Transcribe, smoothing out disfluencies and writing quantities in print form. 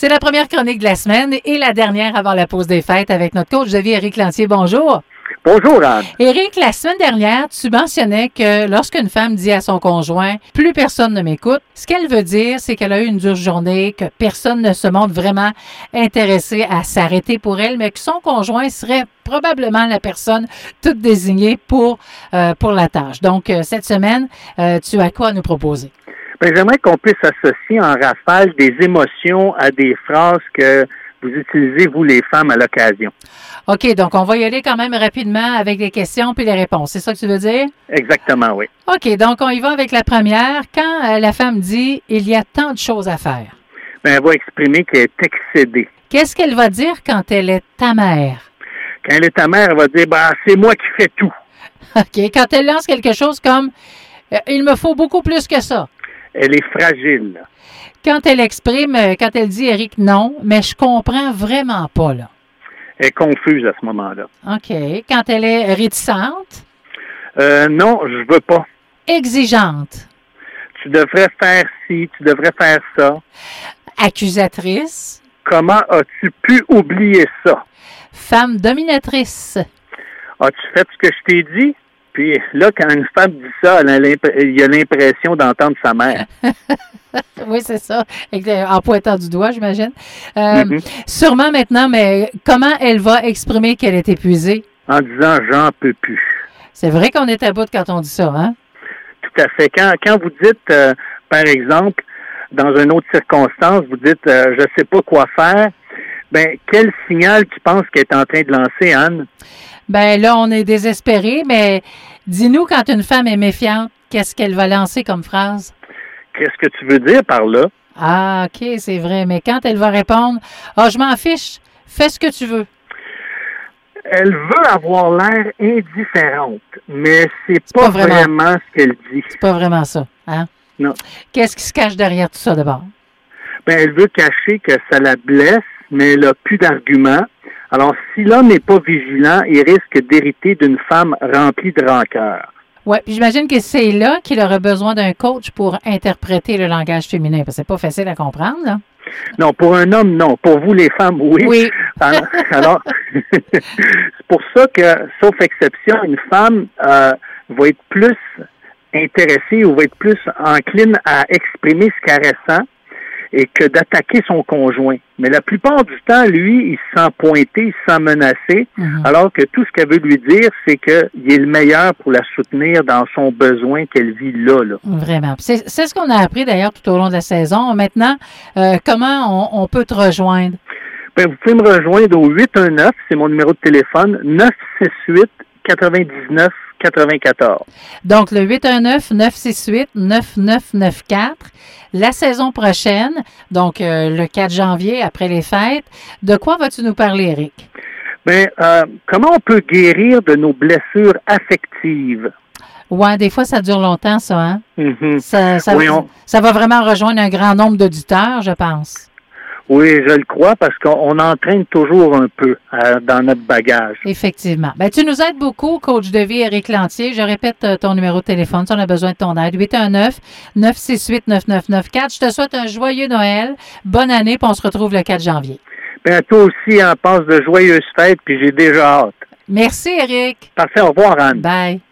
C'est la première chronique de la semaine et la dernière avant la pause des fêtes avec notre coach de vie, Éric Lantier. Bonjour. Bonjour, Anne. Éric, la semaine dernière, tu mentionnais que lorsqu'une femme dit à son conjoint « plus personne ne m'écoute », ce qu'elle veut dire, c'est qu'elle a eu une dure journée, que personne ne se montre vraiment intéressé à s'arrêter pour elle, mais que son conjoint serait probablement la personne toute désignée pour la tâche. Donc, cette semaine, tu as quoi à nous proposer? Bien, j'aimerais qu'on puisse associer en rafale des émotions à des phrases que vous utilisez, vous, les femmes, à l'occasion. OK, donc on va y aller quand même rapidement avec les questions puis les réponses. C'est ça que tu veux dire? Exactement, oui. OK, donc on y va avec la première. Quand la femme dit « il y a tant de choses à faire », Bien, elle va exprimer qu'elle est excédée. qu'est-ce qu'elle va dire quand elle est ta mère? Quand elle est ta mère, elle va dire « c'est moi qui fais tout ». OK, quand elle lance quelque chose comme « il me faut beaucoup plus que ça ». Elle est fragile. Quand elle exprime, quand elle dit « Éric, non, mais je comprends vraiment pas, là ». Elle est confuse à ce moment-là. OK. Quand elle est réticente? Non, je veux pas. Exigeante? Tu devrais faire ci, tu devrais faire ça. Accusatrice? Comment as-tu pu oublier ça? Femme dominatrice? As-tu fait ce que je t'ai dit? Puis là, quand une femme dit ça, il a l'impression d'entendre sa mère. Oui, c'est ça. En pointant du doigt, j'imagine. Sûrement maintenant, mais comment elle va exprimer qu'elle est épuisée? En disant « j'en peux plus ». C'est vrai qu'on est à bout quand on dit ça, hein? Tout à fait. Quand vous dites, par exemple, dans une autre circonstance, vous dites « je sais pas quoi faire », bien, quel signal tu penses qu'elle est en train de lancer, Anne? Ben là, on est désespéré, mais dis-nous, quand une femme est méfiante, qu'est-ce qu'elle va lancer comme phrase? Qu'est-ce que tu veux dire par là? Ah, OK, c'est vrai. Mais quand elle va répondre, « Ah, je m'en fiche, fais ce que tu veux ». Elle veut avoir l'air indifférente, mais c'est pas vraiment ce qu'elle dit. C'est pas vraiment ça, hein? Non. Qu'est-ce qui se cache derrière tout ça, d'abord? Ben, elle veut cacher que ça la blesse, mais elle n'a plus d'arguments. Alors, si l'homme n'est pas vigilant, il risque d'hériter d'une femme remplie de rancœur. Oui, puis j'imagine que c'est là qu'il aurait besoin d'un coach pour interpréter le langage féminin, parce que c'est pas facile à comprendre, là. Non, pour un homme, non. Pour vous, les femmes, oui. Oui. Alors, c'est pour ça que, sauf exception, une femme va être plus intéressée ou va être plus encline à exprimer ce qu'elle ressent et que d'attaquer son conjoint. Mais la plupart du temps, lui, il se sent pointé, il se sent menacé, alors que tout ce qu'elle veut lui dire, c'est qu'il est le meilleur pour la soutenir dans son besoin qu'elle vit là. Vraiment. C'est ce qu'on a appris d'ailleurs tout au long de la saison. Maintenant, comment on peut te rejoindre? Bien, vous pouvez me rejoindre au 819, c'est mon numéro de téléphone, 968-99 94. Donc, le 819-968-9994. La saison prochaine, donc le 4 janvier, après les fêtes, de quoi vas-tu nous parler, Éric? Bien, comment on peut guérir de nos blessures affectives? Ouais, des fois, ça dure longtemps, ça, hein? Mm-hmm. Ça va vraiment rejoindre un grand nombre d'auditeurs, je pense. Oui, je le crois, parce qu'on entraîne toujours un peu dans notre bagage. Effectivement. Ben, tu nous aides beaucoup, coach de vie Éric Lantier. Je répète ton numéro de téléphone si on a besoin de ton aide. 819-968-9994. Je te souhaite un joyeux Noël. Bonne année, puis on se retrouve le 4 janvier. Bien, toi aussi, en passe de joyeuses fêtes, puis j'ai déjà hâte. Merci, Éric. Parfait, au revoir, Anne. Bye.